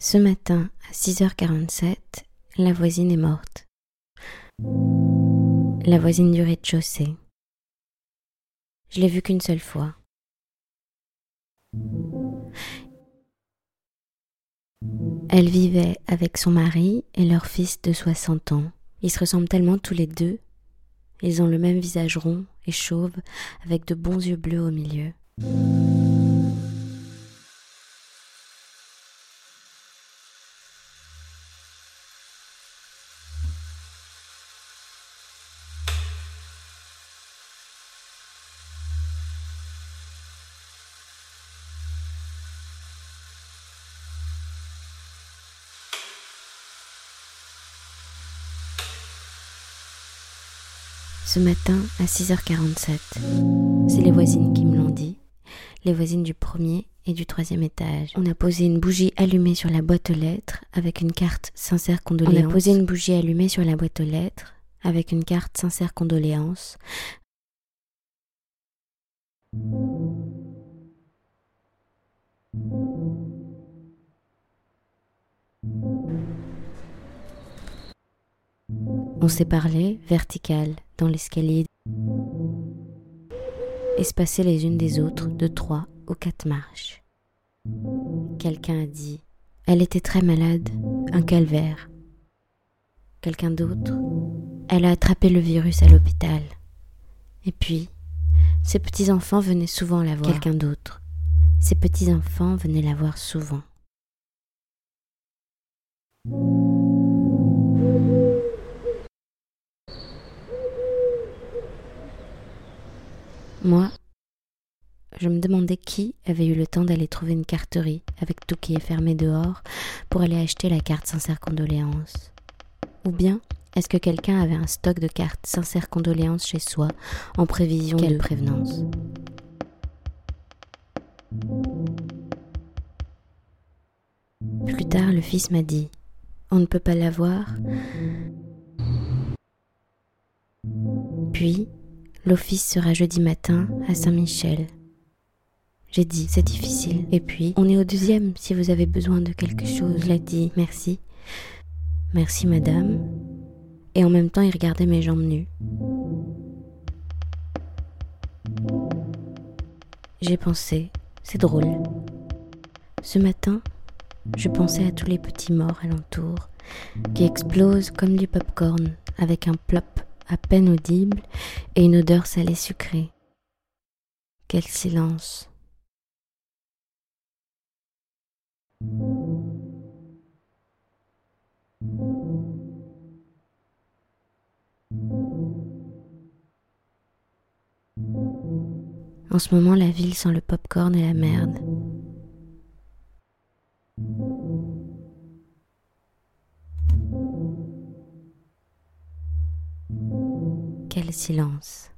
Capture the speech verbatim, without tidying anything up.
Ce matin, à six heures quarante-sept, la voisine est morte. La voisine du rez-de-chaussée. Je l'ai vue qu'une seule fois. Elle vivait avec son mari et leur fils de soixante ans. Ils se ressemblent tellement tous les deux. Ils ont le même visage rond et chauve, avec de bons yeux bleus au milieu. Ce matin, à six heures quarante-sept, c'est les voisines qui me l'ont dit, les voisines du premier et du troisième étage. On a posé une bougie allumée sur la boîte aux lettres avec une carte sincère condoléances. On a posé une bougie allumée sur la boîte aux lettres avec une carte sincère condoléances. On s'est parlé vertical dans l'escalier, espacées les unes des autres de trois ou quatre marches. Quelqu'un a dit « Elle était très malade, un calvaire ». Quelqu'un d'autre « Elle a attrapé le virus à l'hôpital ». Et puis, ses petits-enfants venaient souvent la voir. Quelqu'un d'autre « Ses petits-enfants venaient la voir souvent ». Moi, je me demandais qui avait eu le temps d'aller trouver une carterie avec tout qui est fermé dehors pour aller acheter la carte sincère condoléances. Ou bien, est-ce que quelqu'un avait un stock de cartes sincère condoléances chez soi en prévision de prévenance? Plus tard, le fils m'a dit « On ne peut pas l'avoir ». Puis, l'office sera jeudi matin à Saint-Michel. J'ai dit, c'est difficile. Et puis, on est au deuxième si vous avez besoin de quelque chose. Il a dit, merci. Merci, madame. Et en même temps, il regardait mes jambes nues. J'ai pensé, c'est drôle. Ce matin, je pensais à tous les petits morts alentour, qui explosent comme du pop-corn, avec un plop à peine audible et une odeur salée sucrée. Quel silence! En ce moment, la ville sent le pop-corn et la merde. Quel silence!